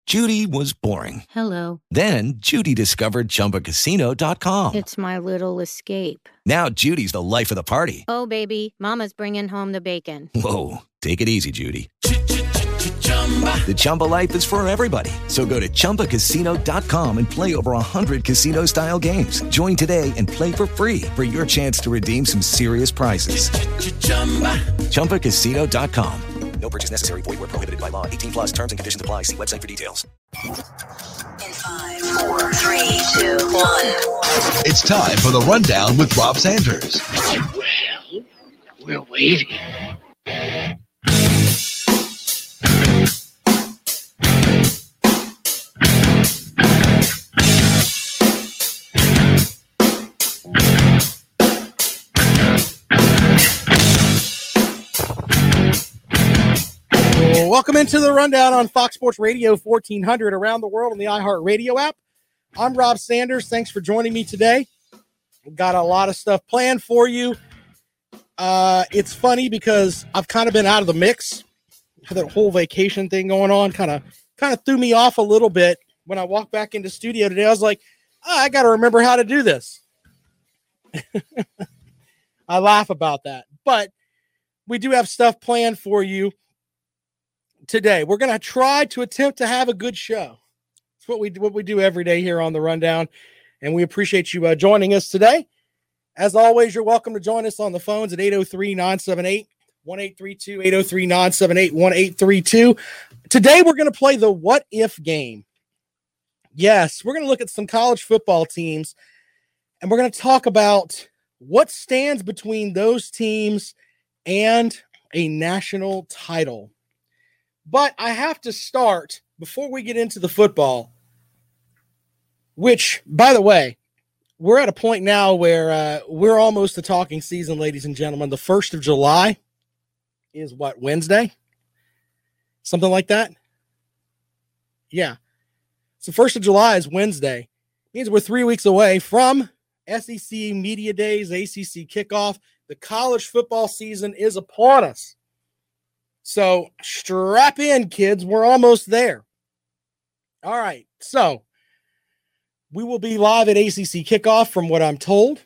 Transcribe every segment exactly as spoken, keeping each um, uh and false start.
Judy was boring. Hello. Then Judy discovered Chumba Casino dot com. It's my little escape. Now Judy's the life of the party. Oh, baby, mama's bringing home the bacon. Whoa, take it easy, Judy. The Chumba life is for everybody. So go to Chumba Casino dot com and play over one hundred casino-style games. Join today and play for free for your chance to redeem some serious prizes. Chumba Casino dot com. No purchase necessary. Void where prohibited by law. eighteen plus terms and conditions apply. See website for details. In five, four, three, two, one. It's time for the Rundown with Rob Sanders. Well, we're waiting. Welcome into the Rundown on Fox Sports Radio fourteen hundred around the world on the iHeartRadio app. I'm Rob Sanders. Thanks for joining me today. We've got a lot of stuff planned for you. Uh, it's funny because I've kind of been out of the mix. That whole vacation thing going on kind of kind of threw me off a little bit. When I walked back into studio today, I was like, oh, I got to remember how to do this. I laugh about that. But we do have stuff planned for you today. We're going to try to attempt to have a good show. It's what we what we do every day here on the Rundown, and we appreciate you uh, joining us today. As always, you're welcome to join us on the phones at eight oh three, nine seven eight, one eight three two, eight oh three, nine seven eight, one eight three two. Today, we're going to play the What If game. Yes, we're going to look at some college football teams, and we're going to talk about what stands between those teams and a national title. But I have to start, before we get into the football, which, by the way, we're at a point now where uh, we're almost to talking season, ladies and gentlemen. The first of July is what, Wednesday? Something like that? Yeah. So first of July is Wednesday. It means we're three weeks away from S E C Media Days, A C C kickoff. The college football season is upon us. So strap in, kids. We're almost there. All right. So we will be live at A C C kickoff from what I'm told,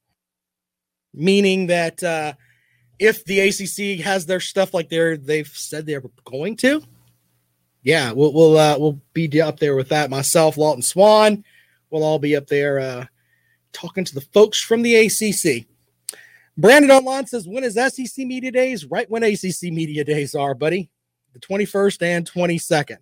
meaning that uh, if the A C C has their stuff like they're, they've said they're going to, yeah, we'll we'll uh, we'll be up there with that. Myself, Lawton Swan, we'll all be up there uh, talking to the folks from the A C C. Brandon online says, when is S E C Media Days? Right when A C C Media Days are, buddy. The twenty-first and twenty-second.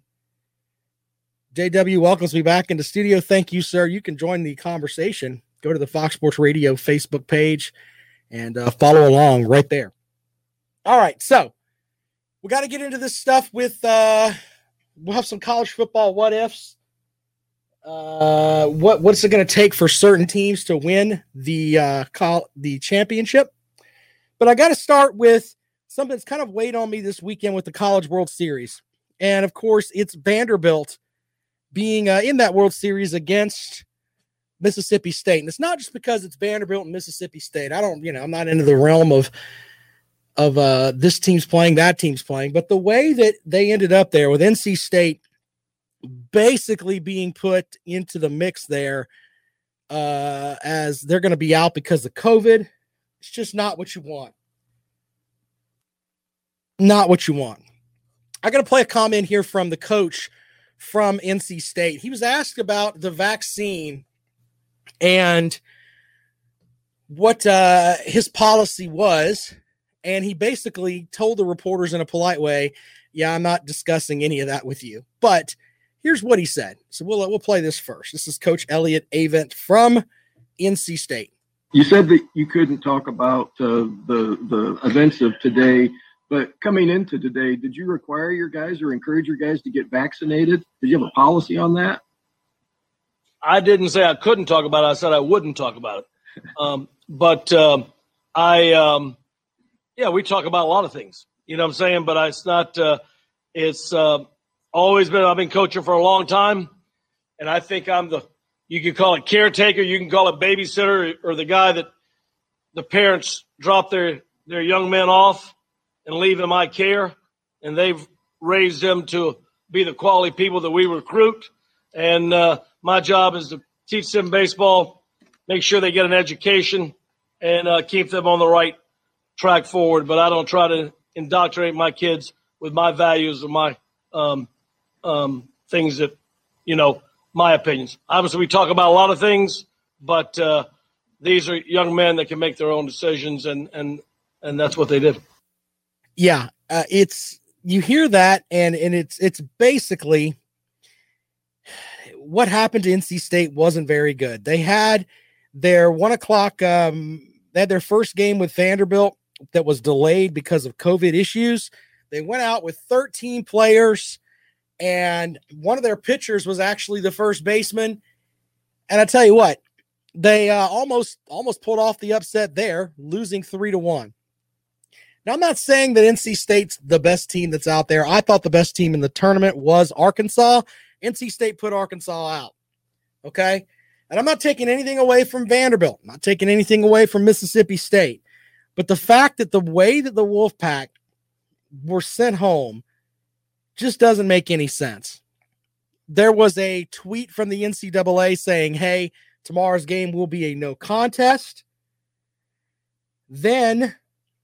J W welcomes me back into studio. Thank you, sir. You can join the conversation. Go to the Fox Sports Radio Facebook page and uh, follow along right there. All right, so we got to get into this stuff with, uh, we'll have some college football what-ifs. Uh, what what's it going to take for certain teams to win the uh, call, the championship? But I got to start with something that's kind of weighed on me this weekend with the College World Series, and of course, it's Vanderbilt being uh, in that World Series against Mississippi State. And it's not just because it's Vanderbilt and Mississippi State. I don't, you know, I'm not into the realm of of uh, this team's playing, that team's playing, but the way that they ended up there with N C State basically being put into the mix there uh, as they're going to be out because of COVID. It's just not what you want. Not what you want. I got to play a comment here from the coach from N C State. He was asked about the vaccine and what uh, his policy was, and he basically told the reporters in a polite way, yeah, I'm not discussing any of that with you. But here's what he said. So we'll we'll play this first. This is Coach Elliott Avent from N C State. You said that you couldn't talk about uh, the the events of today, but coming into today, did you require your guys or encourage your guys to get vaccinated? Did you have a policy on that? I didn't say I couldn't talk about it. I said I wouldn't talk about it. Um, but um, I, um, yeah, we talk about a lot of things. You know what I'm saying? But it's not. Uh, it's. Uh, Always been, I've been coaching for a long time, and I think I'm the, you can call it caretaker, you can call it babysitter, or the guy that the parents drop their, their young men off and leave in my care, and they've raised them to be the quality people that we recruit. And uh, my job is to teach them baseball, make sure they get an education, and uh, keep them on the right track forward. But I don't try to indoctrinate my kids with my values or my um, um, things that, you know, my opinions. Obviously, we talk about a lot of things, but uh, these are young men that can make their own decisions, and and and that's what they did. Yeah, uh, it's you hear that, and and it's it's basically what happened to N C State wasn't very good. They had their one o'clock. Um, they had their first game with Vanderbilt that was delayed because of COVID issues. They went out with thirteen players, and one of their pitchers was actually the first baseman. And I tell you what, they uh, almost almost pulled off the upset there, losing three to one. Now, I'm not saying that N C State's the best team that's out there. I thought the best team in the tournament was Arkansas. N C State put Arkansas out. Okay? And I'm not taking anything away from Vanderbilt. I'm not taking anything away from Mississippi State. But the fact that the way that the Wolfpack were sent home just doesn't make any sense. There was a tweet from the N C double A saying, hey, tomorrow's game will be a no contest. Then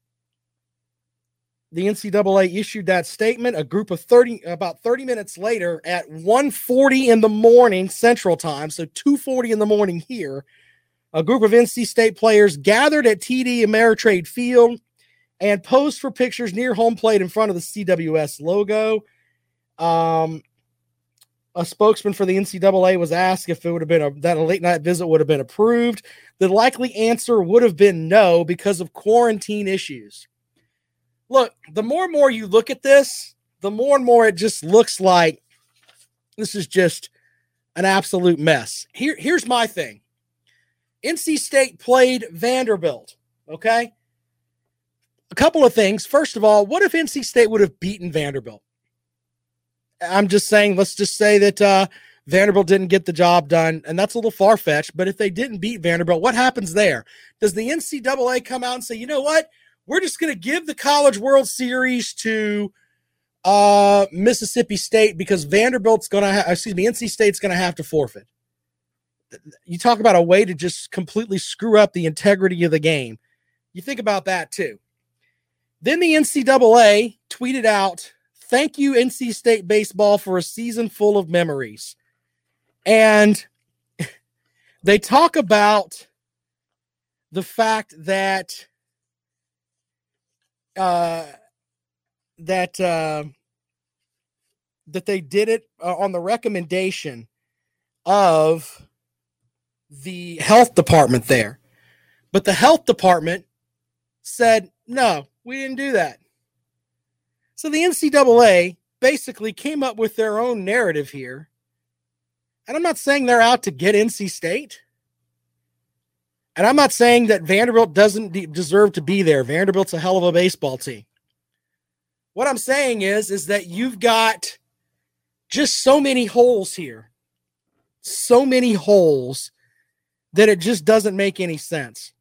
the N C double A issued that statement. A group of thirty, about thirty minutes later at one forty in the morning Central Time, so two forty in the morning here, a group of N C State players gathered at T D Ameritrade Field and posed for pictures near home plate in front of the C W S logo. Um, a spokesman for the N C double A was asked if it would have been a, that a late night visit would have been approved. The likely answer would have been no because of quarantine issues. Look, the more and more you look at this, the more and more it just looks like this is just an absolute mess. Here, here's my thing. N C State played Vanderbilt, okay? A couple of things. First of all, what if N C State would have beaten Vanderbilt? I'm just saying, let's just say that uh, Vanderbilt didn't get the job done, and that's a little far-fetched, but if they didn't beat Vanderbilt, what happens there? Does the N C double A come out and say, you know what? We're just going to give the College World Series to uh, Mississippi State because Vanderbilt's going to, ha- excuse me, N C State's going to have to forfeit. You talk about a way to just completely screw up the integrity of the game. You think about that too. Then the N C double A tweeted out, thank you, N C State baseball, for a season full of memories. And they talk about the fact that Uh, that uh, that they did it uh, on the recommendation of the health department there. But the health department said, no, we didn't do that. So the N C double A basically came up with their own narrative here. And I'm not saying they're out to get N C State. And I'm not saying that Vanderbilt doesn't de- deserve to be there. Vanderbilt's a hell of a baseball team. What I'm saying is, is that you've got just so many holes here. So many holes that it just doesn't make any sense.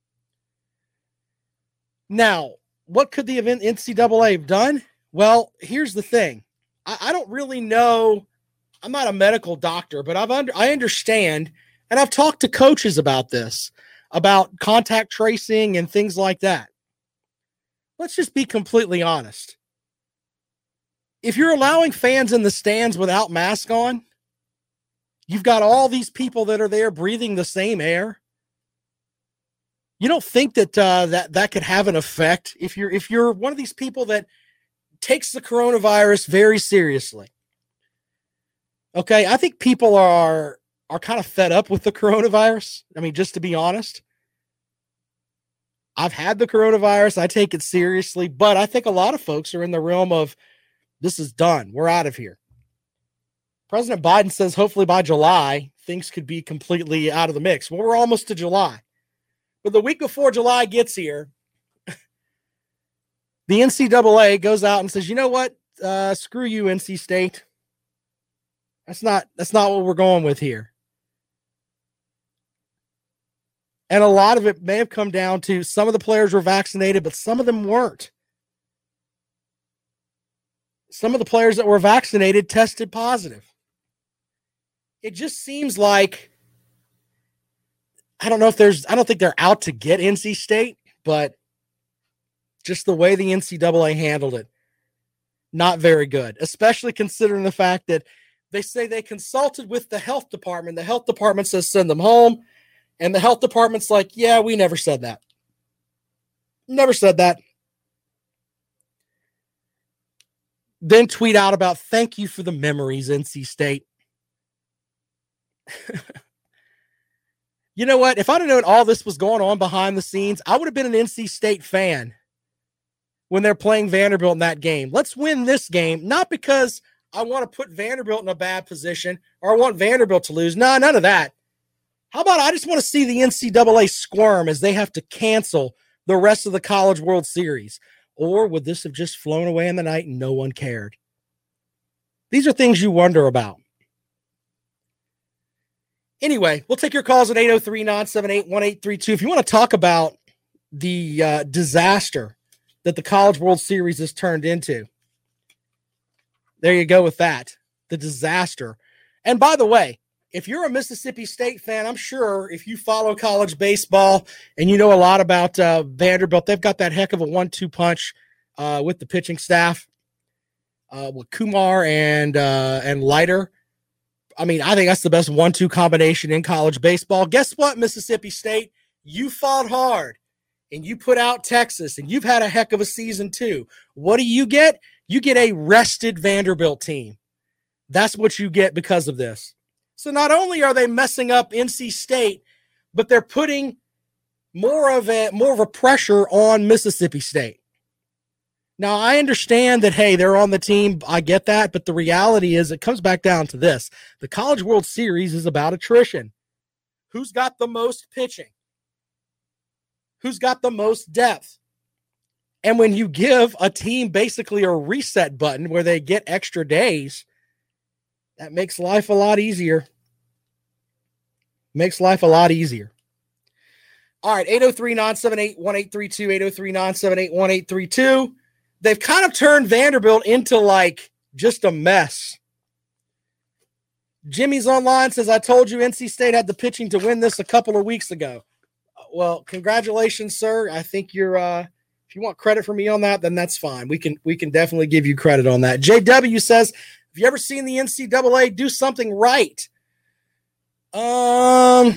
Now, what could the event N C double A have done? Well, here's the thing. I, I don't really know. I'm not a medical doctor, but I've under, I understand, and I've talked to coaches about this, about contact tracing and things like that. Let's just be completely honest. If you're allowing fans in the stands without masks on, you've got all these people that are there breathing the same air. You don't think that uh, that that could have an effect if you're if you're one of these people that takes the coronavirus very seriously. Okay, I think people are are kind of fed up with the coronavirus. I mean, just to be honest, I've had the coronavirus. I take it seriously, but I think a lot of folks are in the realm of this is done. We're out of here. President Biden says hopefully by July, things could be completely out of the mix. Well, we're almost to July. But the week before July gets here, the N C double A goes out and says, you know what? Uh, screw you, N C State. That's not, that's not what we're going with here. And a lot of it may have come down to some of the players were vaccinated, but some of them weren't. some of the players that were vaccinated tested positive. It just seems like, I don't know if there's, I don't think they're out to get N C State, but just the way the N C double A handled it, not very good, especially considering the fact that they say they consulted with the health department. The health department says send them home. And the health department's like, yeah, we never said that. Never said that. Then tweet out about, thank you for the memories, N C State. You know what? If I'd have known all this was going on behind the scenes, I would have been an N C State fan when they're playing Vanderbilt in that game. Let's win this game, not because I want to put Vanderbilt in a bad position or I want Vanderbilt to lose. No, none of that. How about I just want to see the N C double A squirm as they have to cancel the rest of the College World Series? Or would this have just flown away in the night and no one cared? These are things you wonder about. Anyway, we'll take your calls at eight oh three, nine seven eight, one eight three two. If you want to talk about the uh, disaster that the College World Series has turned into, there you go with that. The disaster. And by the way, if you're a Mississippi State fan, I'm sure if you follow college baseball and you know a lot about uh, Vanderbilt, they've got that heck of a one two punch uh, with the pitching staff, uh, with Kumar and uh, and Leiter. I mean, I think that's the best one two combination in college baseball. Guess what, Mississippi State? You fought hard, and you put out Texas, and you've had a heck of a season too. What do you get? You get a rested Vanderbilt team. That's what you get because of this. So not only are they messing up N C State, but they're putting more of a more of a pressure on Mississippi State. Now, I understand that, hey, they're on the team. I get that. But the reality is it comes back down to this. The College World Series is about attrition. Who's got the most pitching? Who's got the most depth? And when you give a team basically a reset button where they get extra days, that makes life a lot easier. Makes life a lot easier. All right, eight oh three, nine seven eight, one eight three two, eight oh three, nine seven eight, one eight three two. They've kind of turned Vanderbilt into like just a mess. Jimmy's online says, I told you N C State had the pitching to win this a couple of weeks ago. Well, congratulations, sir. I think you're uh if you want credit for me on that, then that's fine. We can we can definitely give you credit on that. J W says, have you ever seen the N C double A do something right? Um,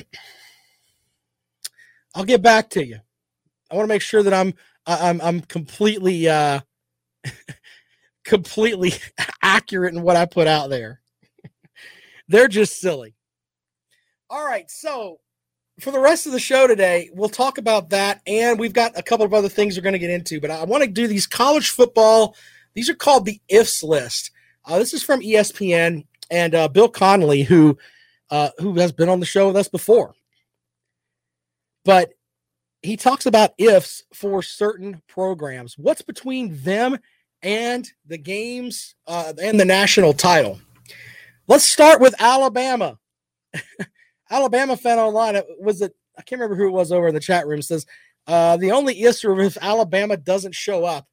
I'll get back to you. I want to make sure that I'm I'm I'm completely uh, completely accurate in what I put out there. They're just silly. All right, so for the rest of the show today, we'll talk about that, and we've got a couple of other things we're going to get into. But I want to do these college football. These are called the ifs list. Uh, this is from E S P N and uh, Bill Connolly, who uh, who has been on the show with us before. But he talks about ifs for certain programs. What's between them and the games uh, and the national title? Let's start with Alabama. Alabama fan online, was it? I can't remember who it was over in the chat room. Says uh, the only ifs are if Alabama doesn't show up.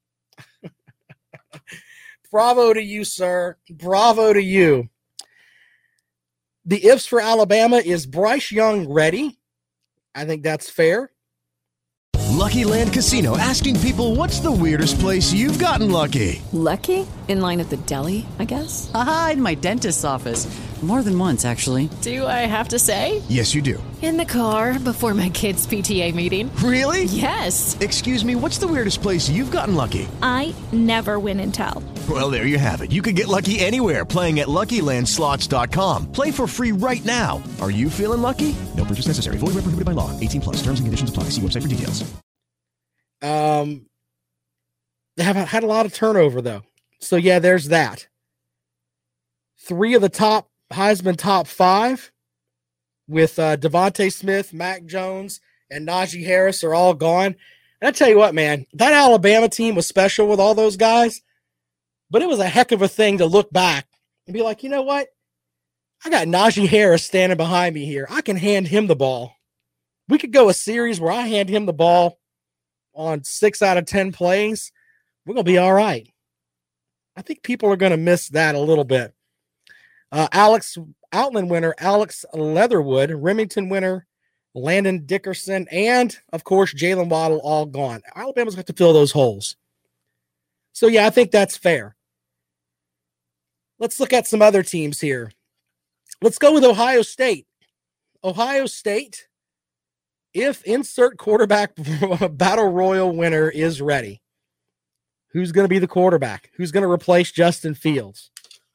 Bravo to you, sir. Bravo to you. The ifs for Alabama is Bryce Young ready? I think that's fair. Lucky Land Casino, asking people, what's the weirdest place you've gotten lucky? Lucky? In line at the deli, I guess? Aha, in my dentist's office. More than once, actually. Do I have to say? Yes, you do. In the car before my kids' P T A meeting. Really? Yes. Excuse me, what's the weirdest place you've gotten lucky? I never win and tell. Well, there you have it. You can get lucky anywhere, playing at Lucky Land Slots dot com. Play for free right now. Are you feeling lucky? No purchase necessary. Void where prohibited by law. eighteen plus. Terms and conditions apply. See website for details. Um, they haven't had a lot of turnover, though. So, yeah, there's that. Three of the top Heisman top five with uh, Devontae Smith, Mac Jones, and Najee Harris are all gone. And I tell you what, man, that Alabama team was special with all those guys, but it was a heck of a thing to look back and be like, you know what? I got Najee Harris standing behind me here. I can hand him the ball. We could go a series where I hand him the ball on six out of ten plays. We're going to be all right. I think people are going to miss that a little bit. Uh, Alex Outland winner, Alex Leatherwood, Remington winner, Landon Dickerson, and, of course, Jalen Waddle all gone. Alabama's got to fill those holes. So, yeah, I think that's fair. Let's look at some other teams here. Let's go with Ohio State. Ohio State, if insert quarterback battle royal winner is ready, who's going to be the quarterback? Who's going to replace Justin Fields?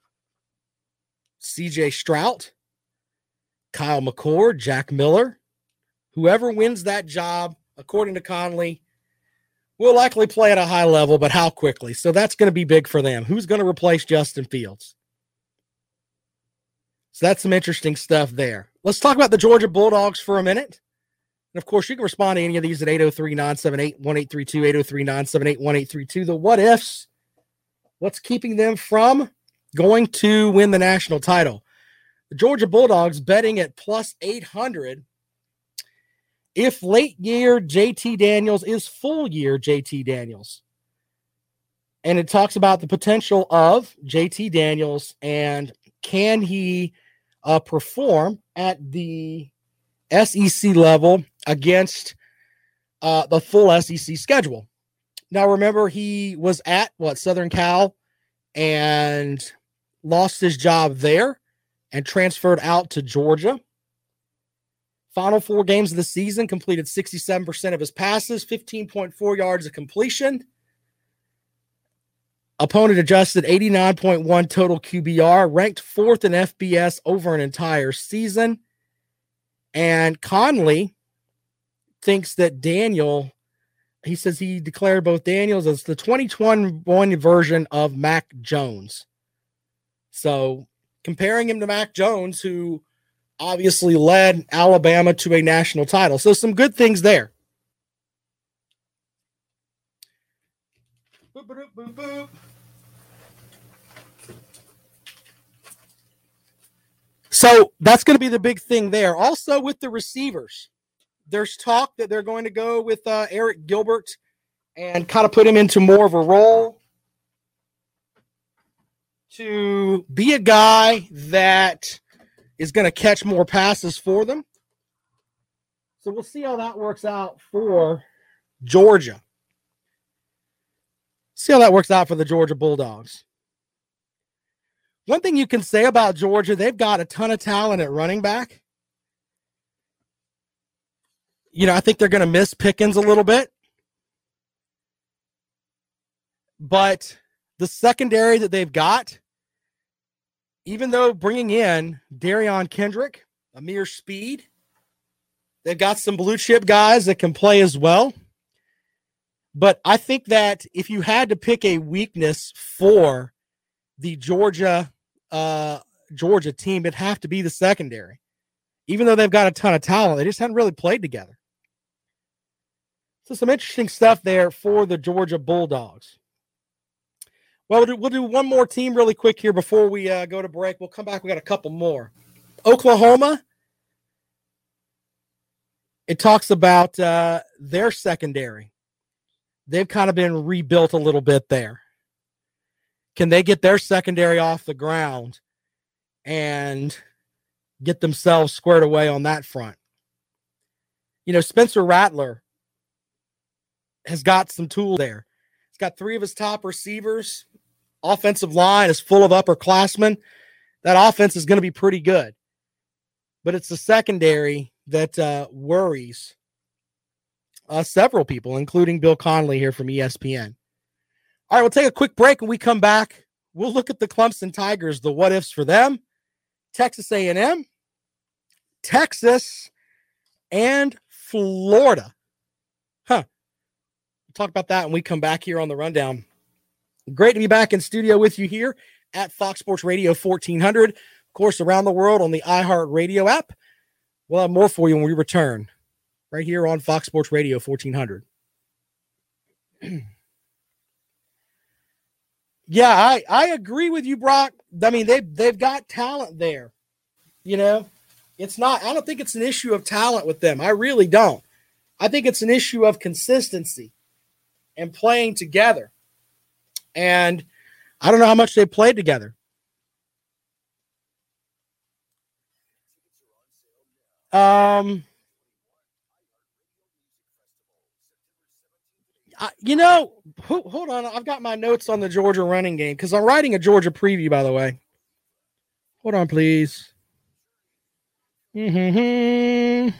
C J Stroud, Kyle McCord, Jack Miller. Whoever wins that job, according to Conley, will likely play at a high level, but how quickly? So that's going to be big for them. Who's going to replace Justin Fields? So that's some interesting stuff there. Let's talk about the Georgia Bulldogs for a minute. And, of course, you can respond to any of these at eight oh three, nine seven eight, one eight three two, eight oh three, nine seven eight, one eight three two. The what-ifs, what's keeping them from going to win the national title? The Georgia Bulldogs betting at plus eight hundred. If late year J T Daniels is full year J T Daniels. And it talks about the potential of J T Daniels and can he uh, perform at the S E C level against uh, the full S E C schedule. Now, remember, he was at, what, Southern Cal and lost his job there and transferred out to Georgia. Final four games of the season, completed sixty-seven percent of his passes, fifteen point four yards of completion. Opponent adjusted eighty-nine point one total Q B R, ranked fourth in F B S over an entire season. And Conley thinks that Daniel, he says he declared both Daniels as the twenty twenty-one version of Mac Jones. So comparing him to Mac Jones, who obviously led Alabama to a national title. So some good things there. Boop, boop, boop, boop. So that's going to be the big thing there. Also with the receivers, there's talk that they're going to go with uh, Eric Gilbert and kind of put him into more of a role to be a guy that is going to catch more passes for them. So we'll see how that works out for Georgia. See how that works out for the Georgia Bulldogs. One thing you can say about Georgia, they've got a ton of talent at running back. You know, I think they're going to miss Pickens a little bit. But the secondary that they've got, even though bringing in Darion Kendrick, Amir Speed, they've got some blue chip guys that can play as well. But I think that if you had to pick a weakness for the Georgia uh, Georgia team, it'd have to be the secondary. Even though they've got a ton of talent, they just haven't really played together. So some interesting stuff there for the Georgia Bulldogs. Well, we'll do, we'll do one more team really quick here before we uh, go to break. We'll come back. We got a couple more. Oklahoma. It talks about uh, their secondary. They've kind of been rebuilt a little bit there. Can they get their secondary off the ground and get themselves squared away on that front? You know, Spencer Rattler has got some tools there. He's got three of his top receivers. Offensive line is full of upperclassmen. That offense is going to be pretty good. But it's the secondary that uh, worries uh, several people, including Bill Conley here from E S P N. All right, we'll take a quick break. When we come back, we'll look at the Clemson Tigers, the what-ifs for them, Texas A and M, Texas, and Florida. Huh. We'll talk about that when we come back here on the Rundown. Great to be back in studio with you here at Fox Sports Radio fourteen hundred. Of course, around the world on the iHeartRadio app. We'll have more for you when we return right here on Fox Sports Radio fourteen hundred. Yeah, I, I agree with you, Brock. I mean, they've, they've got talent there. You know, it's not, I don't think it's an issue of talent with them. I really don't. I think it's an issue of consistency and playing together. And I don't know how much they played together. Um, I, you know, ho- hold on. I've got my notes on the Georgia running game because I'm writing a Georgia preview, by the way. Hold on, please. Mm-hmm.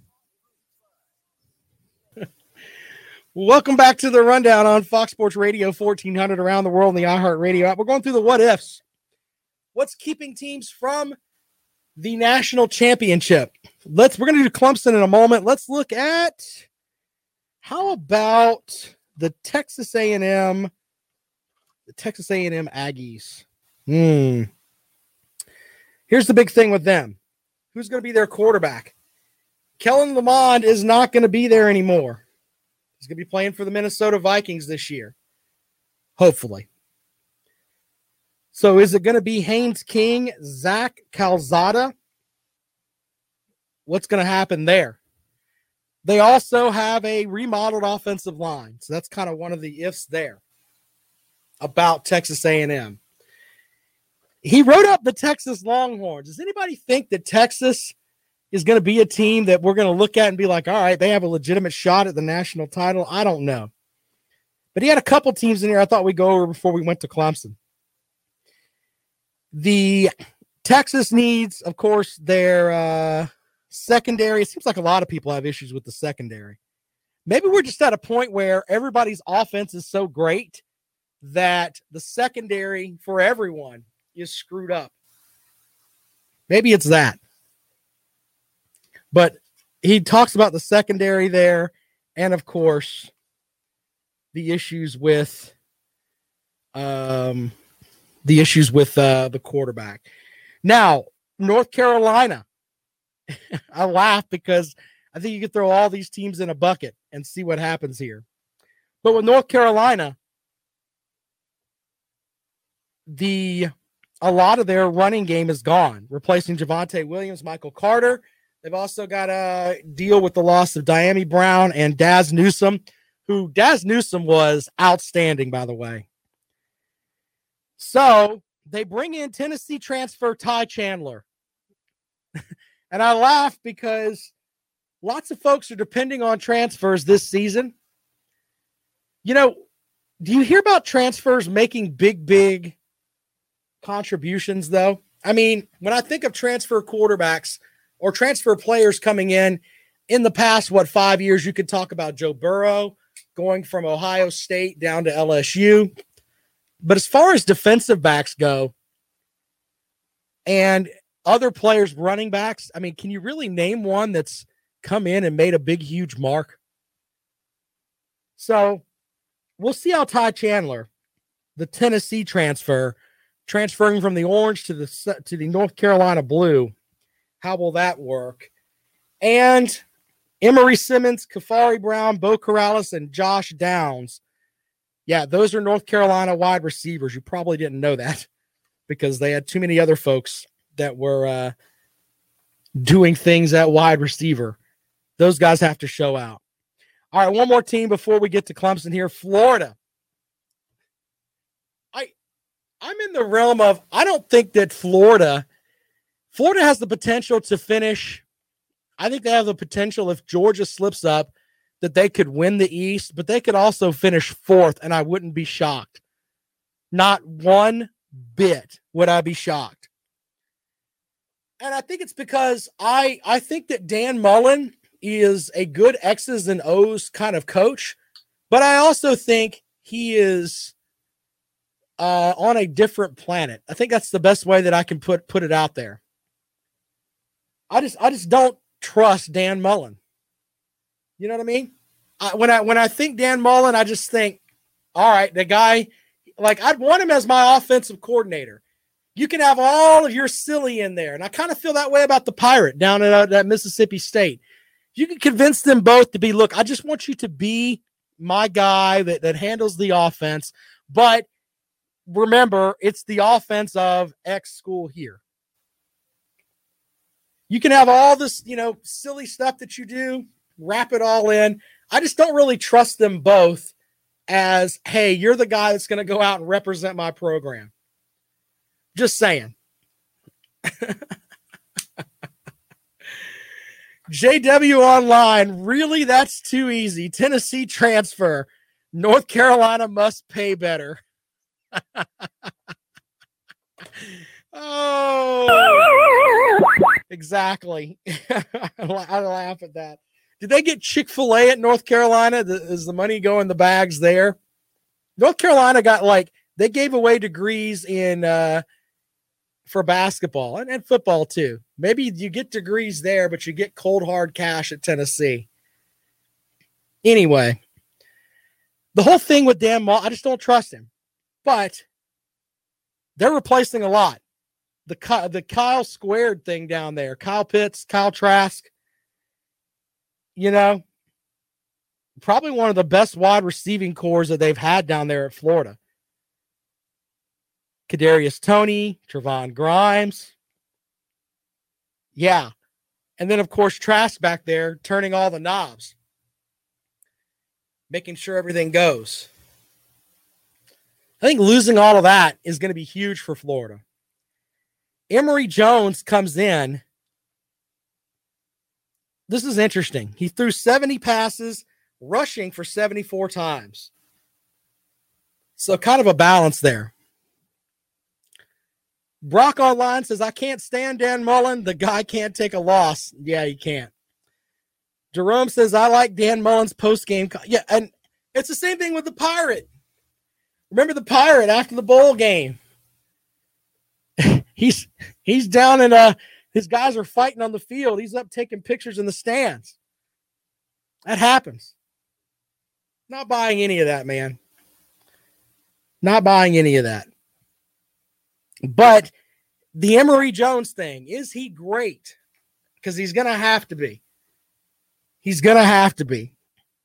Welcome back to the Rundown on Fox Sports Radio fourteen hundred around the world in the iHeartRadio app. We're going through the what ifs. What's keeping teams from the national championship? Let's we're going to do Clemson in a moment. Let's look at how about the Texas A and M, the Texas A and M Aggies. Hmm. Here's the big thing with them. Who's going to be their quarterback? Kellen Lamond is not going to be there anymore. He's going to be playing for the Minnesota Vikings this year, hopefully. So is it going to be Haynes King, Zach Calzada? What's going to happen there? They also have a remodeled offensive line. So that's kind of one of the ifs there about Texas A and M. He wrote up the Texas Longhorns. Does anybody think that Texas is going to be a team that we're going to look at and be like, all right, they have a legitimate shot at the national title? I don't know. But he had a couple teams in here I thought we'd go over before we went to Clemson. The Texas needs, of course, their uh, secondary. It seems like a lot of people have issues with the secondary. Maybe we're just at a point where everybody's offense is so great that the secondary for everyone is screwed up. Maybe it's that. But he talks about the secondary there and, of course, the issues with um, the issues with uh, the quarterback. Now, North Carolina. I laugh because I think you could throw all these teams in a bucket and see what happens here. But with North Carolina, the a lot of their running game is gone, replacing Javonte Williams, Michael Carter. They've also got to deal with the loss of Diami Brown and Daz Newsome, who Daz Newsome was outstanding, by the way. So they bring in Tennessee transfer Ty Chandler. And I laugh because lots of folks are depending on transfers this season. You know, do you hear about transfers making big, big contributions, though? I mean, when I think of transfer quarterbacks or transfer players coming in, in the past, what, five years, you could talk about Joe Burrow going from Ohio State down to L S U. But as far as defensive backs go and other players, running backs, I mean, can you really name one that's come in and made a big, huge mark? So we'll see how Ty Chandler, the Tennessee transfer, transferring from the orange to the to the North Carolina blue, how will that work? And Emory Simmons, Kafari Brown, Bo Corrales, and Josh Downs. Yeah, those are North Carolina wide receivers. You probably didn't know that because they had too many other folks that were uh, doing things at wide receiver. Those guys have to show out. All right, one more team before we get to Clemson here. Florida. I, I'm in the realm of, I don't think that Florida, Florida has the potential to finish. I think they have the potential, if Georgia slips up, that they could win the East, but they could also finish fourth, and I wouldn't be shocked. Not one bit would I be shocked. And I think it's because I, I think that Dan Mullen is a good X's and O's kind of coach, but I also think he is uh, on a different planet. I think that's the best way that I can put put it out there. I just I just don't trust Dan Mullen. You know what I mean? I, when I when I think Dan Mullen, I just think, all right, the guy, like I'd want him as my offensive coordinator. You can have all of your silly in there. And I kind of feel that way about the Pirate down at, uh, at Mississippi State. You can convince them both to be, look, I just want you to be my guy that, that handles the offense. But remember, it's the offense of X school here. You can have all this, you know, silly stuff that you do, wrap it all in. I just don't really trust them both as, hey, you're the guy that's going to go out and represent my program. Just saying. J W Online, really? That's too easy. Tennessee transfer. North Carolina must pay better. Oh, exactly. I laugh at that. Did they get Chick-fil-A at North Carolina? Is the money going in the bags there? North Carolina got like, they gave away degrees in uh, for basketball and, and football too. Maybe you get degrees there, but you get cold hard cash at Tennessee. Anyway, the whole thing with Dan Mullen, I just don't trust him. But they're replacing a lot. The the Kyle Squared thing down there, Kyle Pitts, Kyle Trask, you know, probably one of the best wide receiving cores that they've had down there at Florida. Kadarius Toney, Trevon Grimes. Yeah. And then, of course, Trask back there turning all the knobs, making sure everything goes. I think losing all of that is going to be huge for Florida. Emory Jones comes in. This is interesting. He threw seventy passes, rushing for seventy-four times. So kind of a balance there. Brock Online says, I can't stand Dan Mullen. The guy can't take a loss. Yeah, he can't. Jerome says, I like Dan Mullen's post-game. Co-. Yeah, and it's the same thing with the Pirate. Remember the Pirate after the bowl game? he's he's down in uh his guys are fighting on the field. He's up taking pictures in the stands. That happens. Not buying any of that, man. Not buying any of that. But the Emory Jones thing, is he great? Because he's going to have to be. He's going to have to be.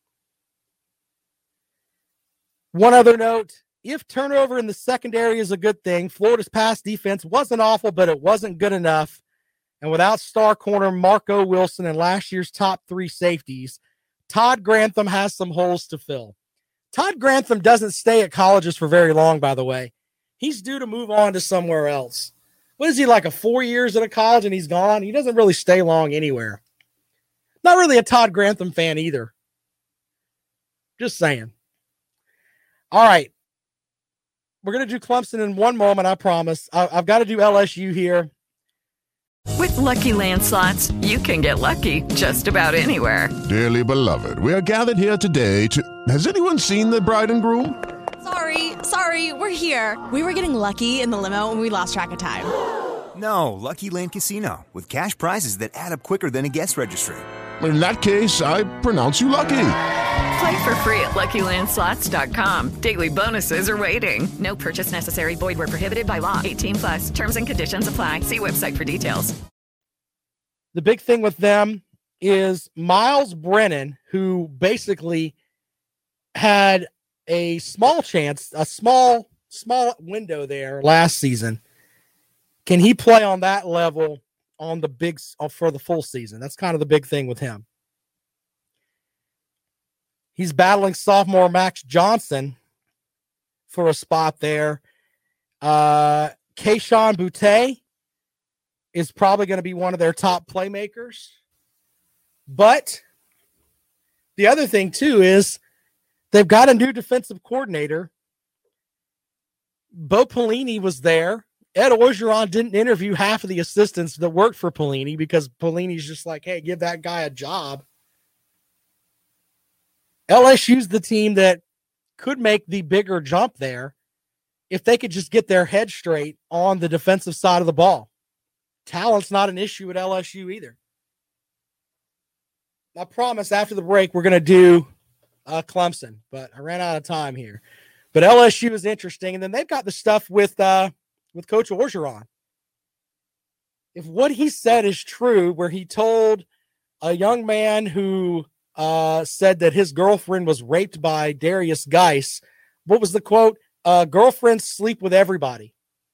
One other note. If turnover in the secondary is a good thing, Florida's pass defense wasn't awful, but it wasn't good enough. And without star corner Marco Wilson and last year's top three safeties, Todd Grantham has some holes to fill. Todd Grantham doesn't stay at colleges for very long, by the way. He's due to move on to somewhere else. What is he, like a four years at a college and he's gone? He doesn't really stay long anywhere. Not really a Todd Grantham fan either. Just saying. All right. We're going to do Clemson in one moment, I promise. I, I've got to do L S U here. With Lucky Land Slots, you can get lucky just about anywhere. Dearly beloved, we are gathered here today to... Has anyone seen the bride and groom? Sorry, sorry, we're here. We were getting lucky in the limo and we lost track of time. No, Lucky Land Casino, with cash prizes that add up quicker than a guest registry. In that case, I pronounce you lucky. Play for free at Lucky Land Slots dot com. Daily bonuses are waiting. No purchase necessary. Void where prohibited by law. eighteen plus. Terms and conditions apply. See website for details. The big thing with them is Miles Brennan, who basically had a small chance, a small, small window there last season. Can he play on that level on the big for the full season? That's kind of the big thing with him. He's battling sophomore Max Johnson for a spot there. Uh, Kayshon Boutte is probably going to be one of their top playmakers. But the other thing, too, is they've got a new defensive coordinator. Bo Pelini was there. Ed Orgeron didn't interview half of the assistants that worked for Pelini because Pelini's just like, hey, give that guy a job. L S U's the team that could make the bigger jump there if they could just get their head straight on the defensive side of the ball. Talent's not an issue at L S U either. I promise after the break we're going to do uh, Clemson, but I ran out of time here. But L S U is interesting, and then they've got the stuff with uh, with Coach Orgeron. If what he said is true, where he told a young man who uh, said that his girlfriend was raped by Darius Geis, what was the quote? Uh, girlfriends sleep with everybody.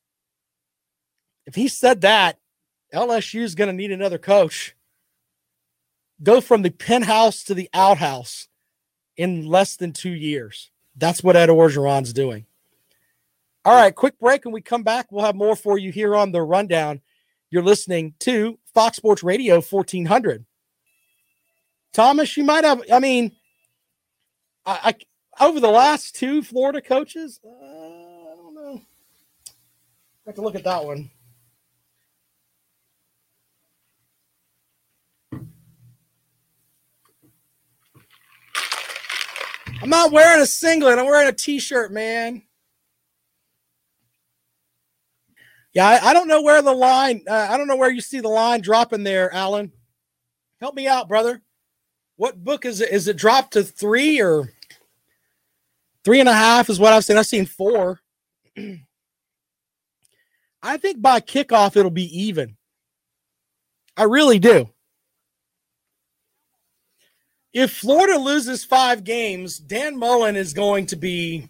If he said that, L S U is going to need another coach. Go from the penthouse to the outhouse in less than two years. That's what Ed Orgeron's doing. All right, quick break. When we come back, we'll have more for you here on The Rundown. You're listening to Fox Sports Radio fourteen hundred. Thomas, you might have, I mean, I, I over the last two Florida coaches, uh, I don't know. I have to look at that one. I'm not wearing a singlet. I'm wearing a T-shirt, man. Yeah, I, I don't know where the line, uh, I don't know where you see the line dropping there, Alan. Help me out, brother. What book is it? Is it dropped to three or three and a half is what I've seen. I've seen four. I think by kickoff, it'll be even. I really do. If Florida loses five games, Dan Mullen is going to be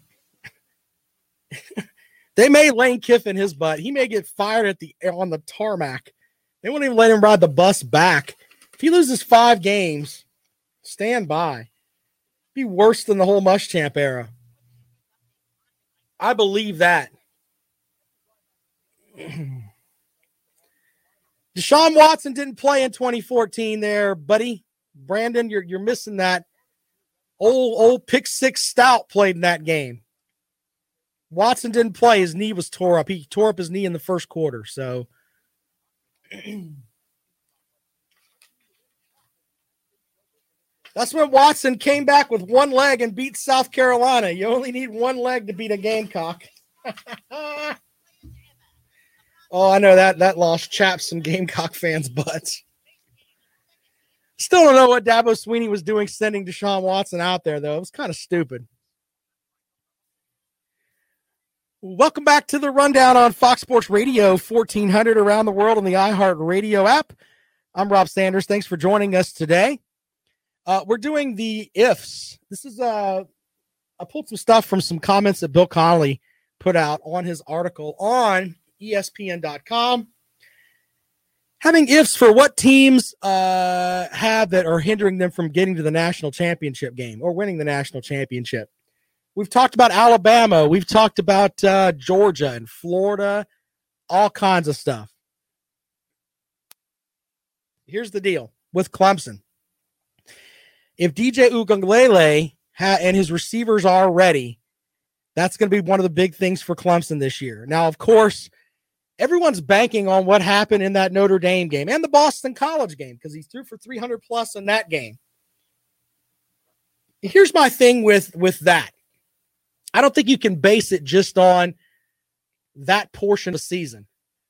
– they may Lane Kiffin his butt. He may get fired at the on the tarmac. They won't even let him ride the bus back. If he loses five games, stand by. Be worse than the whole Muschamp era. I believe that. Deshaun Watson didn't play in twenty fourteen there, buddy. Brandon, you're you're missing that. Old old pick six stout played in that game. Watson didn't play. His knee was tore up. He tore up his knee in the first quarter. So that's when Watson came back with one leg and beat South Carolina. You only need one leg to beat a Gamecock. Oh, I know that that loss chaps some Gamecock fans' butts. Still don't know what Dabo Swinney was doing sending Deshaun Watson out there, though. It was kind of stupid. Welcome back to the Rundown on Fox Sports Radio, fourteen hundred around the world on the iHeart Radio app. I'm Rob Sanders. Thanks for joining us today. Uh, we're doing the ifs. This is uh, I pulled some stuff from some comments that Bill Connolly put out on his article on E S P N dot com. Having ifs for what teams uh, have that are hindering them from getting to the national championship game or winning the national championship. We've talked about Alabama. We've talked about uh, Georgia and Florida, all kinds of stuff. Here's the deal with Clemson. If D J Uiagalelei ha- and his receivers are ready, that's going to be one of the big things for Clemson this year. Now, of course, everyone's banking on what happened in that Notre Dame game and the Boston College game because he threw for three hundred plus in that game. Here's my thing with, with that. I don't think you can base it just on that portion of the season.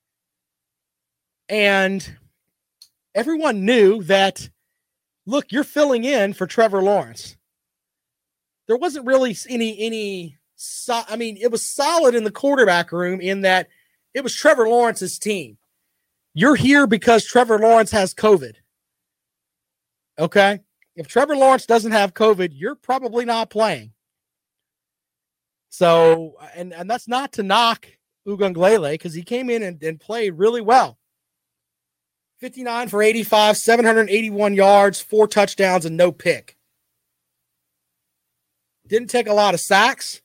And everyone knew that, look, you're filling in for Trevor Lawrence. There wasn't really any, any, so, I mean, it was solid in the quarterback room in that it was Trevor Lawrence's team. You're here because Trevor Lawrence has COVID. Okay? If Trevor Lawrence doesn't have COVID, you're probably not playing. So, and, and that's not to knock Uiagalelei because he came in and, and played really well. fifty-nine for eighty-five, seven hundred eighty-one yards, four touchdowns, and no pick. Didn't take a lot of sacks.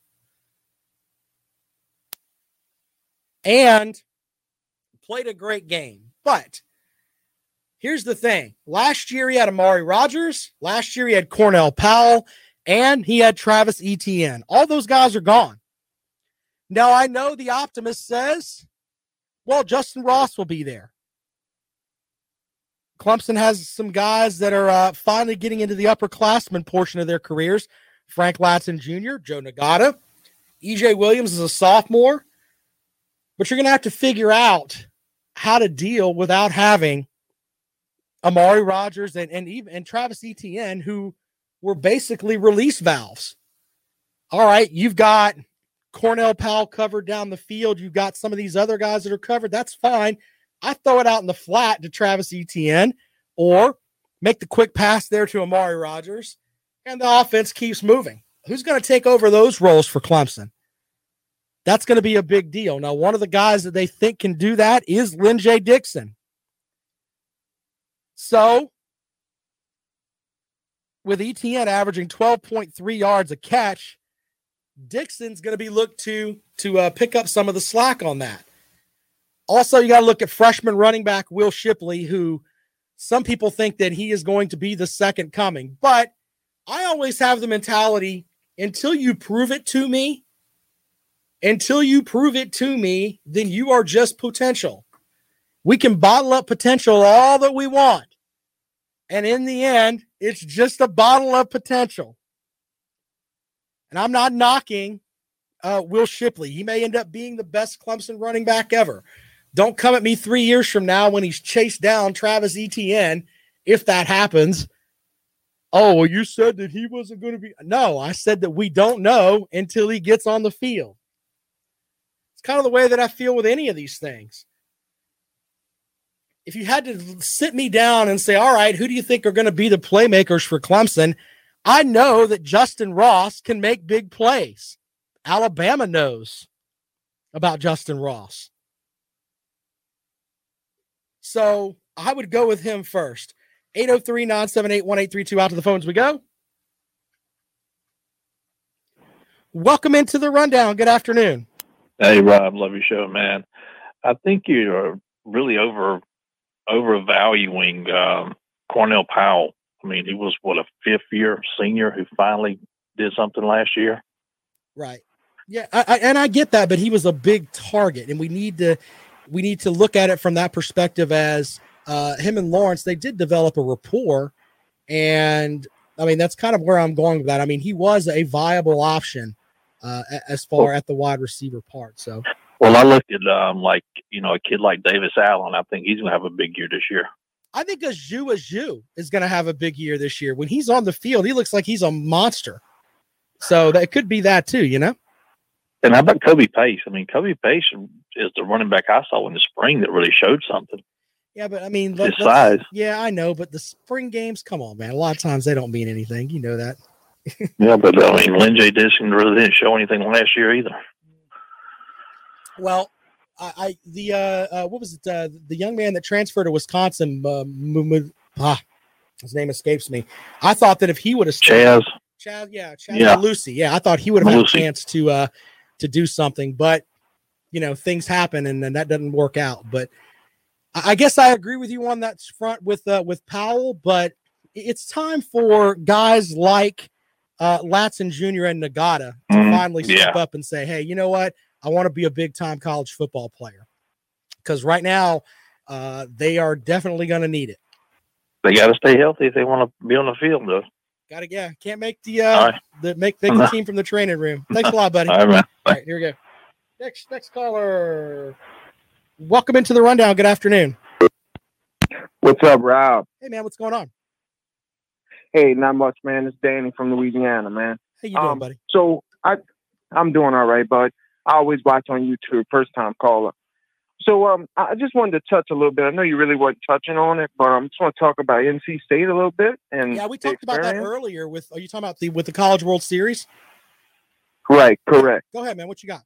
And played a great game. But here's the thing. Last year he had Amari Rodgers. Last year he had Cornell Powell. And he had Travis Etienne. All those guys are gone. Now, I know the optimist says, well, Justin Ross will be there. Clemson has some guys that are uh, finally getting into the upperclassmen portion of their careers. Frank Latson Junior, Joe Nagata. E J Williams is a sophomore. But you're going to have to figure out how to deal without having Amari Rodgers and, and, even, and Travis Etienne, who were basically release valves. All right, you've got Cornell Powell covered down the field. You've got some of these other guys that are covered. That's fine. I throw it out in the flat to Travis Etienne or make the quick pass there to Amari Rodgers, and the offense keeps moving. Who's going to take over those roles for Clemson? That's going to be a big deal. Now, one of the guys that they think can do that is Lynn J. Dixon. So, with Etienne averaging twelve point three yards a catch, Dixon's going to be looked to to uh, pick up some of the slack on that. Also, you got to look at freshman running back Will Shipley, who some people think that he is going to be the second coming. But I always have the mentality, until you prove it to me, until you prove it to me, then you are just potential. We can bottle up potential all that we want. And in the end, it's just a bottle of potential. And I'm not knocking uh, Will Shipley. He may end up being the best Clemson running back ever. Don't come at me three years from now when he's chased down Travis Etienne, if that happens. Oh, well, you said that he wasn't going to be. No, I said that we don't know until he gets on the field. It's kind of the way that I feel with any of these things. If you had to sit me down and say, all right, who do you think are going to be the playmakers for Clemson? I know that Justin Ross can make big plays. Alabama knows about Justin Ross. So I would go with him first. eight oh three, nine seven eight, one eight three two. Out to the phones we go. Welcome into the rundown. Good afternoon. Hey, Rob. Love your show, man. I think you're really over overvaluing um, Cornell Powell. I mean, he was, what, a fifth-year senior who finally did something last year? Right. Yeah, I, I, and I get that, but he was a big target, and we need to we need to look at it from that perspective as uh, him and Lawrence, they did develop a rapport, and, I mean, that's kind of where I'm going with that. I mean, he was a viable option uh, as far well, at the wide receiver part, so. Well, I looked at, um, like, you know, a kid like Davis Allen. I think he's going to have a big year this year. I think Azu Azu is going to have a big year this year. When he's on the field, he looks like he's a monster. So that could be that too, you know? And how about Kobe Pace? I mean, Kobe Pace is the running back I saw in the spring that really showed something. Yeah, but I mean, his size. Yeah, I know, but the spring games, come on, man. A lot of times they don't mean anything. You know that. Yeah, but I mean, Lynn J. Dixon really didn't show anything last year either. Well, I, I the uh, uh, what was it? Uh, the young man that transferred to Wisconsin, uh, m- m- ah, his name escapes me. I thought that if he would have stayed, Chaz, Chaz, yeah, Chaz yeah. Lucy, yeah, I thought he would have had a chance to uh, to do something, but you know, things happen, and then that doesn't work out. But I, I guess I agree with you on that front with uh, with Powell, but it's time for guys like uh, Latson Junior and Nagata to mm, finally step yeah. up and say, hey, you know what? I want to be a big-time college football player, because right now uh, they are definitely going to need it. They got to stay healthy if they want to be on the field, though. Got to, yeah. Can't make the uh, right. the make, make the team from the training room. Thanks a lot, buddy. All right, man. All right, here we go. Next, next caller. Welcome into the rundown. Good afternoon. What's up, Rob? Hey, man. What's going on? Hey, not much, man. It's Danny from Louisiana, man. How you doing, um, buddy? So I, I'm doing all right, bud. I always watch on YouTube, first time caller. So um, I just wanted to touch a little bit. I know you really weren't touching on it, but I um, just want to talk about N C State a little bit. And yeah, we talked about that earlier. With are you talking about the with the College World Series? Right, correct. Go ahead, man. What you got?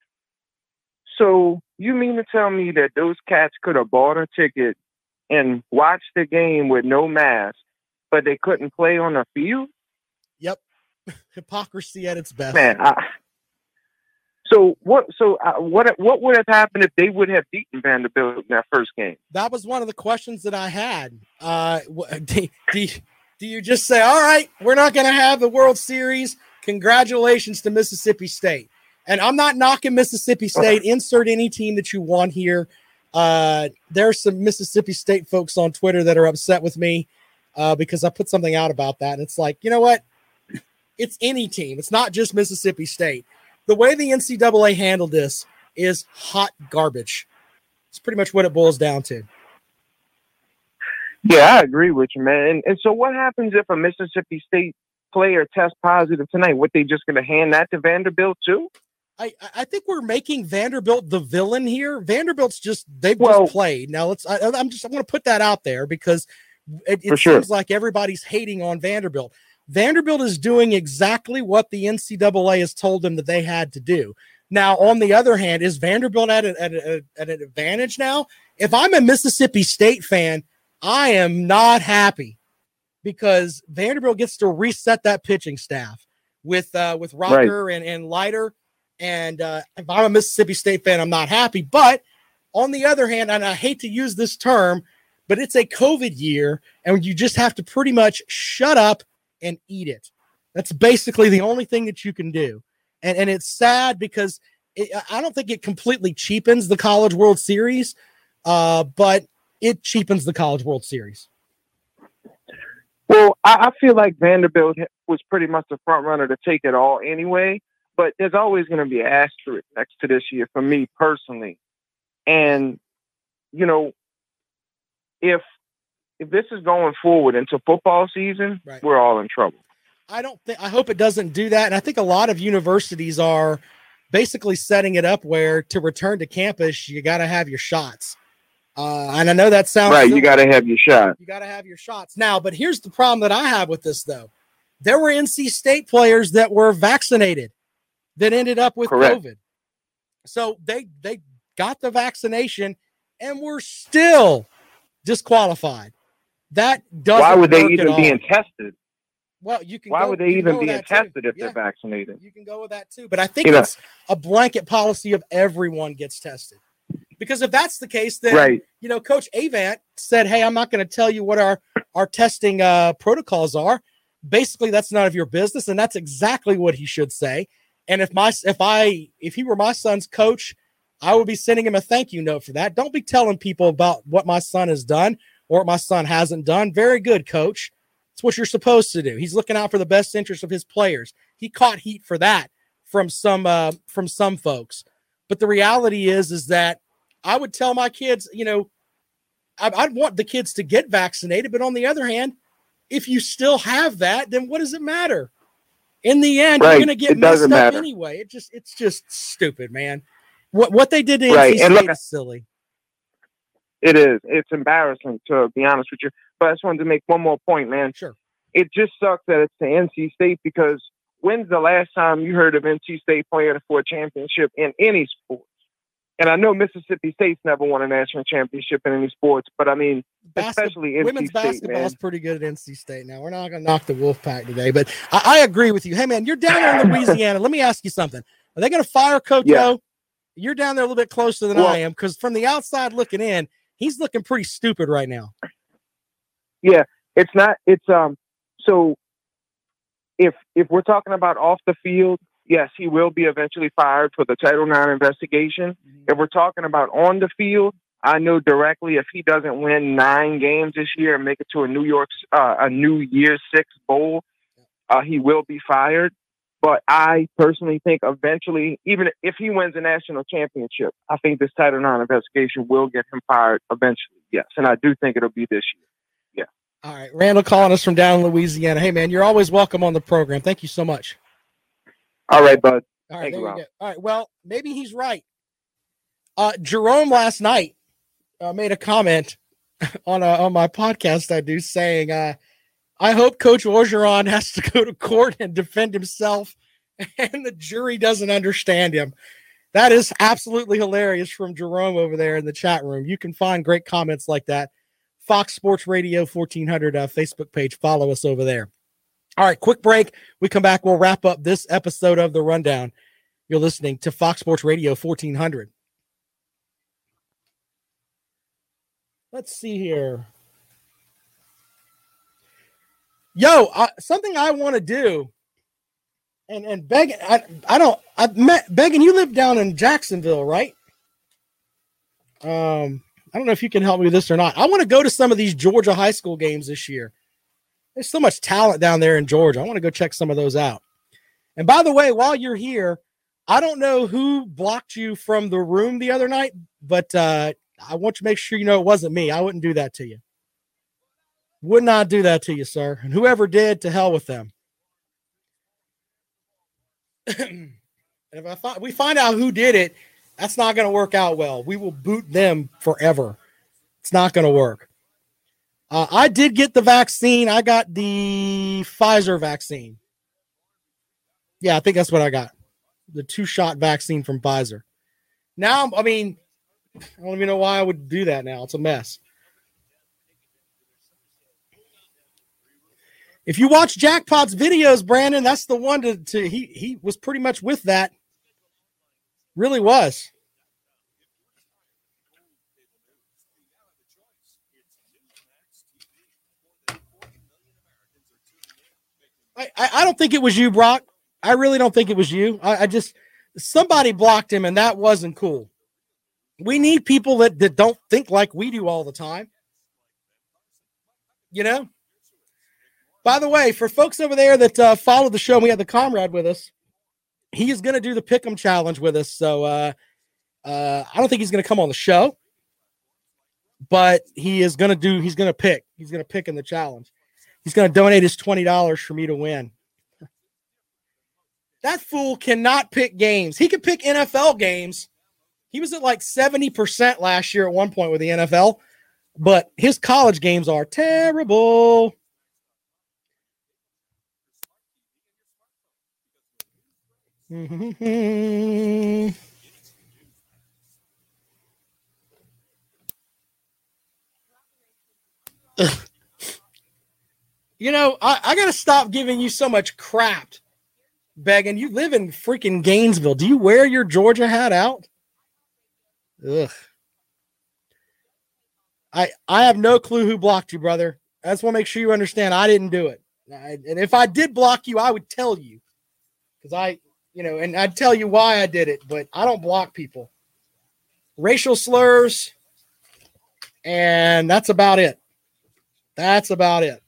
So you mean to tell me that those cats could have bought a ticket and watched the game with no mask, but they couldn't play on the field? Yep, hypocrisy at its best, man. I, So what? So uh, what? What would have happened if they would have beaten Vanderbilt in that first game? That was one of the questions that I had. Uh, do, do, do you just say, "All right, we're not going to have the World Series"? Congratulations to Mississippi State. And I'm not knocking Mississippi State. Insert any team that you want here. Uh, there's some Mississippi State folks on Twitter that are upset with me uh, because I put something out about that, and it's like, you know what? It's any team. It's not just Mississippi State. The way the N C double A handled this is hot garbage. It's pretty much what it boils down to. Yeah, I agree with you, man. And, and so what happens if a Mississippi State player tests positive tonight? What, they just going to hand that to Vanderbilt too? I, I think we're making Vanderbilt the villain here. Vanderbilt's just, they've well, just played. Now, let's, I, I'm just, I'm going to put that out there because it, it sure. seems like everybody's hating on Vanderbilt. Vanderbilt is doing exactly what the N C double A has told them that they had to do. Now, on the other hand, is Vanderbilt at, a, at, a, at an advantage now? If I'm a Mississippi State fan, I am not happy because Vanderbilt gets to reset that pitching staff. with uh, with Rocker right. and, and Leiter. And uh, if I'm a Mississippi State fan, I'm not happy. But on the other hand, and I hate to use this term, but it's a COVID year, and you just have to pretty much shut up and eat it. That's basically the only thing that you can do. And, and it's sad because it, I don't think it completely cheapens the College World Series, uh, but it cheapens the College World Series. Well, I, I feel like Vanderbilt was pretty much the front runner to take it all anyway, but there's always going to be an asterisk next to this year for me personally. And, you know, if if this is going forward into football season, right. we're all in trouble. I don't think, I hope it doesn't do that. And I think a lot of universities are basically setting it up where to return to campus, you got to have your shots. Uh, and I know that sounds right. simple. You got to have your shot. You got to have your shots now. But here's the problem that I have with this, though. There were N C State players that were vaccinated that ended up with Correct. COVID. So they they got the vaccination and were still disqualified. That doesn't. Why would they work even at be all. tested? Well, you can. Why go, would they even be tested too. if yeah. they're vaccinated? You can go with that too. But I think you it's know. a blanket policy of everyone gets tested. Because if that's the case, then, right. you know, Coach Avant said, hey, I'm not going to tell you what our, our testing uh, protocols are. Basically, that's none of your business. And that's exactly what he should say. And if my if I if he were my son's coach, I would be sending him a thank you note for that. Don't be telling people about what my son has done or what my son hasn't done. Very good, Coach. It's what you're supposed to do. He's looking out for the best interest of his players. He caught heat for that from some uh, from some folks. But the reality is, is that I would tell my kids, you know, I'd, I'd want the kids to get vaccinated. But on the other hand, if you still have that, then what does it matter? In the end, right. you're going to get it messed up matter. anyway. It just, it's just stupid, man. What what they did to right. N C State is silly. It is. It's embarrassing, to be honest with you. But I just wanted to make one more point, man. Sure. It just sucks that it's the N C State because when's the last time you heard of N C State playing for a championship in any sport? And I know Mississippi State's never won a national championship in any sports, but I mean, Basket- especially N C women's State, basketball man. is pretty good at N C State now. We're not going to knock the Wolfpack today, but I, I agree with you. Hey, man, you're down there in Louisiana. Let me ask you something. Are they going to fire Coach Yeah. O? You're down there a little bit closer than Well- I am because from the outside looking in, he's looking pretty stupid right now. Yeah, it's not. It's um. So if if we're talking about off the field, yes, he will be eventually fired for the Title nine investigation. Mm-hmm. If we're talking about on the field, I know directly if he doesn't win nine games this year and make it to a New York, uh, a New Year's Six bowl, uh, he will be fired. But I personally think eventually, even if he wins a national championship, I think this Title nine investigation will get him fired eventually. Yes, and I do think it'll be this year. Yeah. All right, Randall calling us from down in Louisiana. Hey, man, you're always welcome on the program. Thank you so much. All right, bud. All right, Thank there you, you Rob. go. All right, well, maybe he's right. Uh, Jerome last night uh, made a comment on a, on my podcast I do saying, uh, I hope Coach Orgeron has to go to court and defend himself and the jury doesn't understand him. That is absolutely hilarious from Jerome over there in the chat room. You can find great comments like that. Fox Sports Radio fourteen hundred uh, Facebook page. Follow us over there. All right, quick break. We come back. We'll wrap up this episode of The Rundown. You're listening to Fox Sports Radio fourteen hundred. Let's see here. Yo, uh, something I want to do, and and Began, I, I don't, I met Began. You live down in Jacksonville, right? Um, I don't know if you can help me with this or not. I want to go to some of these Georgia high school games this year. There's so much talent down there in Georgia. I want to go check some of those out. And by the way, while you're here, I don't know who blocked you from the room the other night, but uh, I want you to make sure you know it wasn't me. I wouldn't do that to you. Would not do that to you, sir. And whoever did, to hell with them. And if I find, we find out who did it, that's not going to work out well. We will boot them forever. It's not going to work. Uh, I did get the vaccine. I got the Pfizer vaccine. Yeah, I think that's what I got. The two-shot vaccine from Pfizer. Now, I mean, I don't even know why I would do that now. It's a mess. If you watch Jackpot's videos, Brandon, that's the one to, to he he was pretty much with that. Really was. I, I, I don't think it was you, Brock. I really don't think it was you. I, I just somebody blocked him, and that wasn't cool. We need people that, that don't think like we do all the time. You know? By the way, for folks over there that uh, follow the show, we have the comrade with us. He is going to do the Pick'em challenge with us. So uh, uh, I don't think he's going to come on the show, but he is going to do, he's going to pick. He's going to pick in the challenge. He's going to donate his twenty dollars for me to win. That fool cannot pick games. He can pick N F L games. He was at like seventy percent last year at one point with the N F L, but his college games are terrible. Mm-hmm. You know, I, I got to stop giving you so much crap, Beggin. You live in freaking Gainesville. Do you wear your Georgia hat out? Ugh. I I have no clue who blocked you, brother. I just want to make sure you understand I didn't do it. I, and if I did block you, I would tell you. Because I, you know, and I'd tell you why I did it, but I don't block people. Racial slurs, and that's about it. That's about it.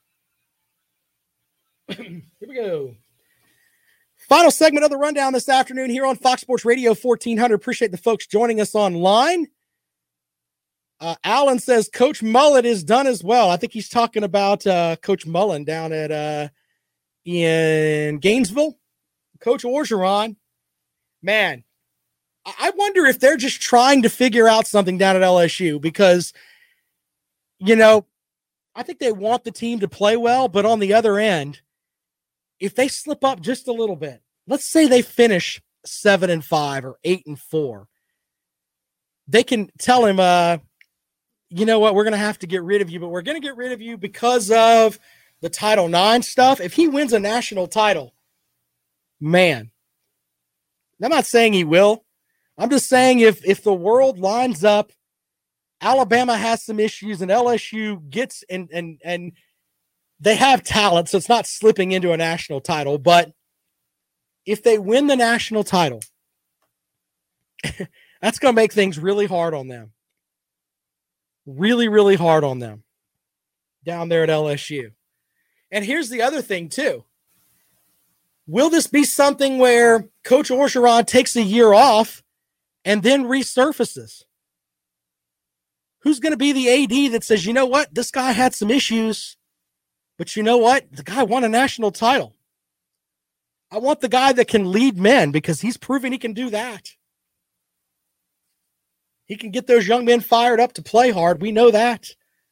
Here we go. Final segment of the rundown this afternoon here on Fox Sports Radio fourteen hundred. Appreciate the folks joining us online. Uh, Alan says Coach Mullen is done as well. I think he's talking about uh, Coach Mullen down at uh, in Gainesville. Coach Orgeron, man, I wonder if they're just trying to figure out something down at L S U because, you know, I think they want the team to play well, but on the other end, if they slip up just a little bit, let's say they finish seven and five or eight and four, they can tell him, uh, you know what, we're going to have to get rid of you, but we're going to get rid of you because of the Title nine stuff. If he wins a national title, man, I'm not saying he will. I'm just saying if if the world lines up, Alabama has some issues and L S U gets and and and they have talent, so it's not slipping into a national title. But if they win the national title, that's going to make things really hard on them. Really, really hard on them down there at L S U. And here's the other thing, too. Will this be something where Coach Orgeron takes a year off and then resurfaces? Who's going to be the A D that says, you know what, this guy had some issues, but you know what? The guy won a national title. I want the guy that can lead men because he's proven he can do that. He can get those young men fired up to play hard. We know that.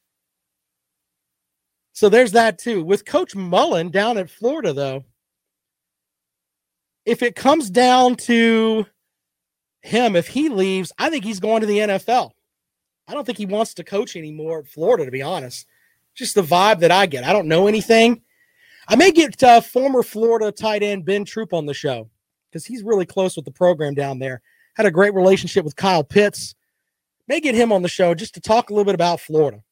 So there's that too. With Coach Mullen down at Florida, though, if it comes down to him, if he leaves, I think he's going to the N F L. I don't think he wants to coach anymore at Florida, to be honest. Just the vibe that I get. I don't know anything. I may get uh, former Florida tight end Ben Troop on the show because he's really close with the program down there. Had a great relationship with Kyle Pitts. May get him on the show just to talk a little bit about Florida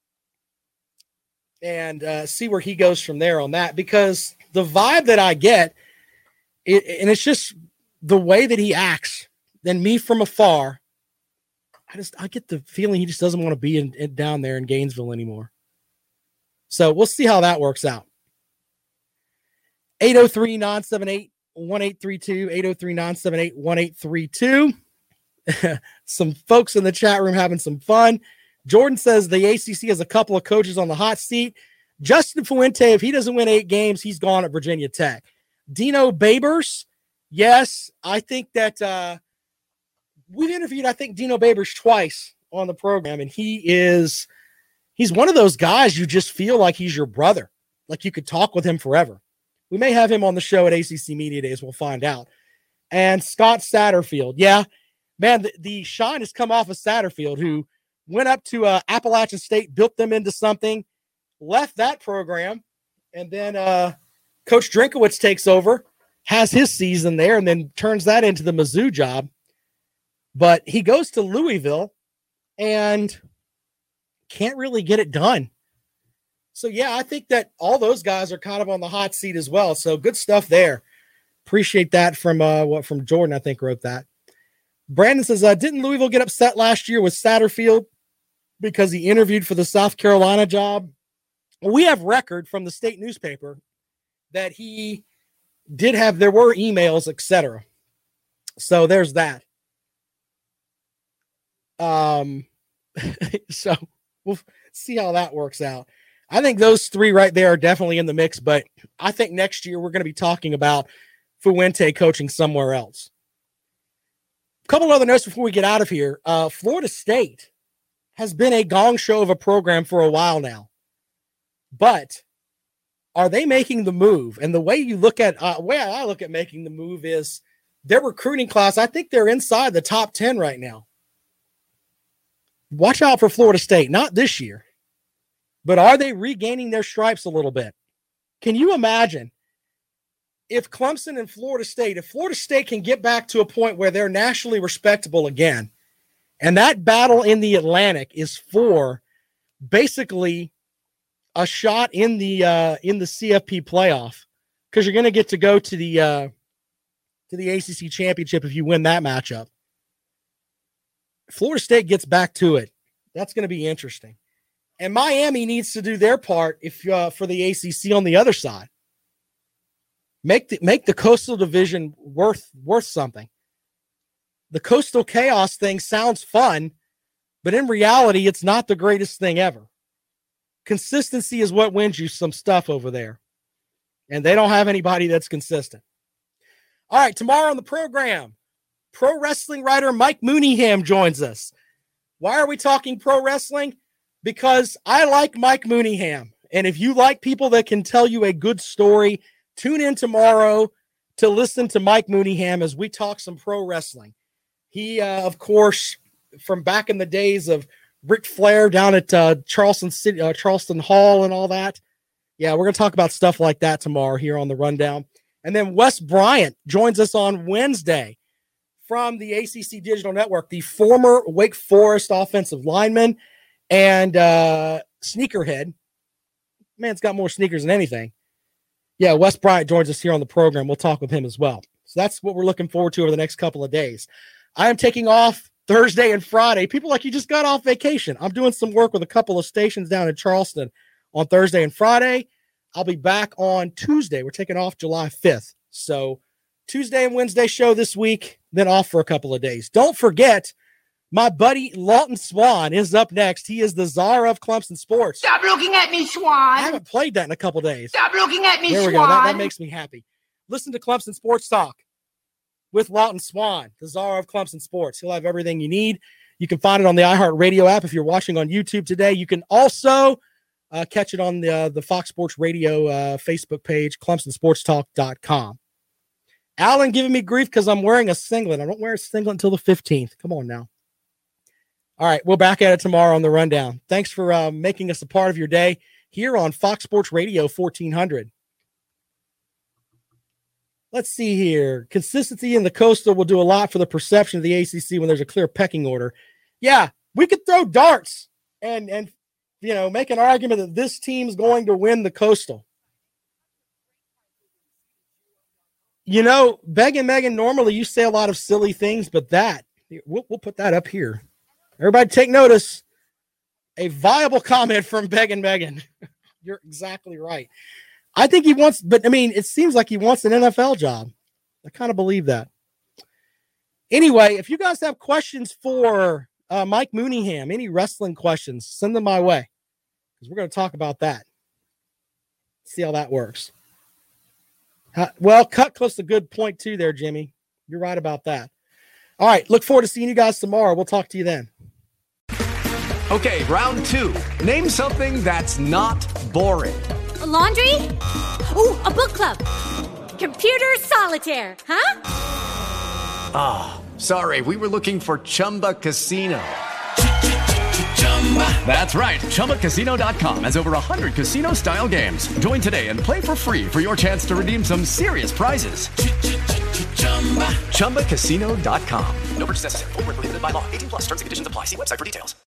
and uh, see where he goes from there on that, because the vibe that I get, it, and it's just the way that he acts, and me from afar, I just I get the feeling he just doesn't want to be in, in down there in Gainesville anymore. So we'll see how that works out. eight oh three, nine seven eight, one eight three two, eight oh three, nine seven eight, one eight three two. Some folks in the chat room having some fun. Jordan says the A C C has a couple of coaches on the hot seat. Justin Fuente, if he doesn't win eight games, he's gone at Virginia Tech. Dino Babers, yes, I think that uh, we've interviewed, I think, Dino Babers twice on the program, and he is he's one of those guys you just feel like he's your brother, like you could talk with him forever. We may have him on the show at A C C Media Days. We'll find out. And Scott Satterfield, yeah, man, the, the shine has come off of Satterfield, who went up to uh, Appalachian State, built them into something, left that program, And then uh, Coach Drinkowitz takes over, has his season there, and then turns that into the Mizzou job. But he goes to Louisville and can't really get it done. So, yeah, I think that all those guys are kind of on the hot seat as well. So good stuff there. Appreciate that from uh, what from Jordan, I think, wrote that. Brandon says, uh, didn't Louisville get upset last year with Satterfield because he interviewed for the South Carolina job? Well, we have record from the state newspaper that he did have, there were emails, et cetera. So there's that. Um, so we'll see how that works out. I think those three right there are definitely in the mix, but I think next year we're going to be talking about Fuente coaching somewhere else. A couple other notes before we get out of here. Uh, Florida State has been a gong show of a program for a while now, but are they making the move? And the way you look at, uh, way I look at making the move is their recruiting class. I think they're inside the top ten right now. Watch out for Florida State, not this year, but are they regaining their stripes a little bit? Can you imagine if Clemson and Florida State, if Florida State can get back to a point where they're nationally respectable again, and that battle in the Atlantic is for basically a shot in the uh, in the C F P playoff, because you're going to get to go to the uh, to the A C C championship if you win that matchup. Florida State gets back to it. That's going to be interesting. And Miami needs to do their part if uh, for the A C C on the other side. Make the make the Coastal Division worth worth something. The Coastal Chaos thing sounds fun, but in reality, it's not the greatest thing ever. Consistency is what wins you some stuff over there. And they don't have anybody that's consistent. All right, tomorrow on the program, pro wrestling writer Mike Mooneyham joins us. Why are we talking pro wrestling? Because I like Mike Mooneyham. And if you like people that can tell you a good story, tune in tomorrow to listen to Mike Mooneyham as we talk some pro wrestling. He, uh, of course, from back in the days of Ric Flair down at uh, Charleston City, uh, Charleston Hall and all that. Yeah, we're going to talk about stuff like that tomorrow here on the Rundown. And then Wes Bryant joins us on Wednesday from the A C C Digital Network, the former Wake Forest offensive lineman and uh, sneakerhead. Man's got more sneakers than anything. Yeah, Wes Bryant joins us here on the program. We'll talk with him as well. So that's what we're looking forward to over the next couple of days. I am taking off Thursday and Friday. People like, you just got off vacation. I'm doing some work with a couple of stations down in Charleston on Thursday and Friday. I'll be back on Tuesday. We're taking off July fifth. So Tuesday and Wednesday show this week, then off for a couple of days. Don't forget, my buddy Lawton Swan is up next. He is the czar of Clemson sports. Stop looking at me, Swan. I haven't played that in a couple of days. Stop looking at me, there we Swan. go. That, that makes me happy. Listen to Clemson Sports Talk with Lawton Swan, the czar of Clemson sports. He'll have everything you need. You can find it on the iHeartRadio app if you're watching on YouTube today. You can also uh, catch it on the, uh, the Fox Sports Radio uh, Facebook page, clemson sports talk dot com. Alan giving me grief because I'm wearing a singlet. I don't wear a singlet until the fifteenth. Come on now. All right, we're back at it tomorrow on the Rundown. Thanks for uh, making us a part of your day here on Fox Sports Radio fourteen hundred. Let's see here. Consistency in the Coastal will do a lot for the perception of the A C C when there's a clear pecking order. Yeah, we could throw darts and, and you know, make an argument that this team's going to win the Coastal. You know, Beg and Megan, normally you say a lot of silly things, but that, we'll, we'll put that up here. Everybody take notice. A viable comment from Beg and Megan. You're exactly right. I think he wants, but I mean, it seems like he wants an N F L job. I kind of believe that. Anyway, if you guys have questions for uh, Mike Mooneyham, any wrestling questions, send them my way because we're going to talk about that. See how that works. Uh, well, Cutcliffe's a good point too there, Jimmy. You're right about that. All right, look forward to seeing you guys tomorrow. We'll talk to you then. Okay, round two. Name something that's not boring. A laundry? Ooh, a book club. Computer solitaire, huh? Ah, oh, sorry. We were looking for Chumba Casino. That's right. Chumba Casino dot com has over one hundred casino-style games. Join today and play for free for your chance to redeem some serious prizes. Chumba Casino dot com. No purchase necessary. Void where prohibited by law. eighteen plus. Terms and conditions apply. See website for details.